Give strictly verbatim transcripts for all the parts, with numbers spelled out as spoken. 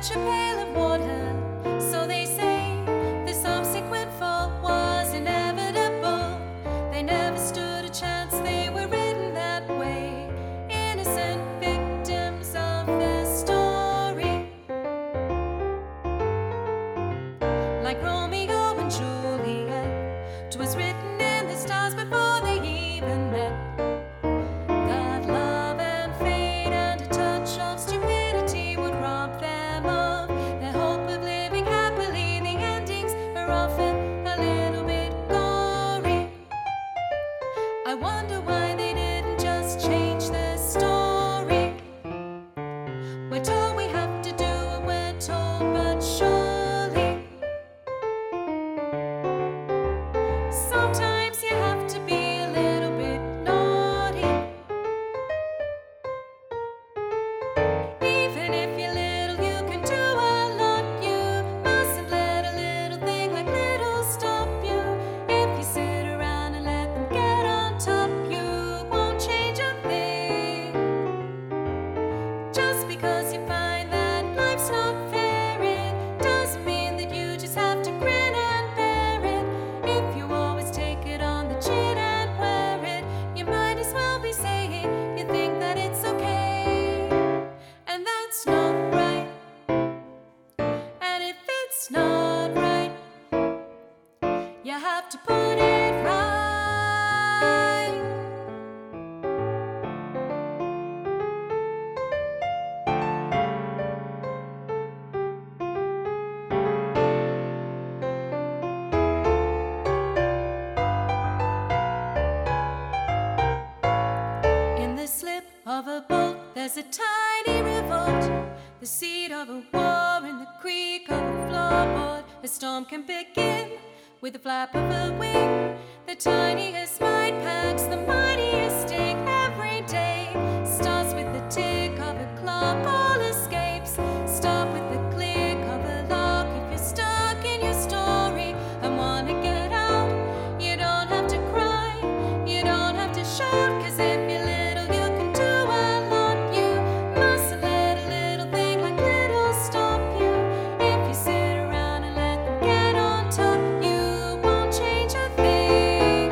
fetch a pail of water. So they say the subsequent fall was inevitable. They never stood a chance, they were written that way. Innocent victims of their story. Like Romeo and Juliet, 'twas written in the stars before they even met. God, love, and fate, and a touch of stupidity would rob them of their hope of living happily. The endings are often a little bit gory. I wonder why they didn't just change their story. We're told we have to do what we're told, but surely sometimes you have to be a little bit naughty. Even if you're little, you can do a lot. You mustn't let a little thing like little stop you. If you sit around and let them get on top, you won't change a thing. Just because you find that life's not fair, it doesn't mean that you just have to grin and bear it. If you always take it on the chin and wear it, you might as well be saying you think that it's okay. And that's not right. And if it's not right, you have to put it right. In the slip of a boat, there's a tiny revolt, the seed of a war in the creak of a floorboard. A storm can begin with the flap of a wing. The tiniest mind packs the mightiest sting. Every day starts with the tick of a clock. All escapes start with the click of a lock. If you're stuck in your story and wanna get out, you don't have to cry, you don't have to shout. 'Cause if you're little, you can do a lot. You mustn't let a little thing like little stop you. If you sit around and let them get on top, you won't change a thing.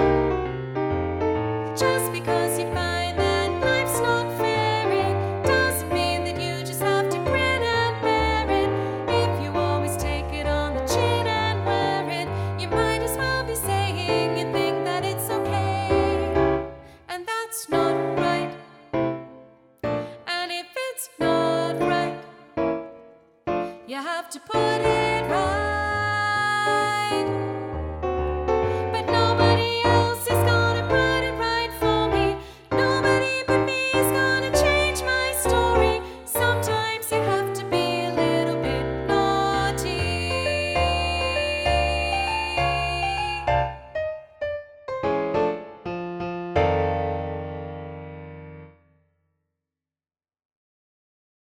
Just because you find that life's not fair, it doesn't mean that you just have to grin and bear it. If you always take it on the chin and wear it, you might as well be saying you think that it's okay. And that's not right. And if it's not right, you have to put it right.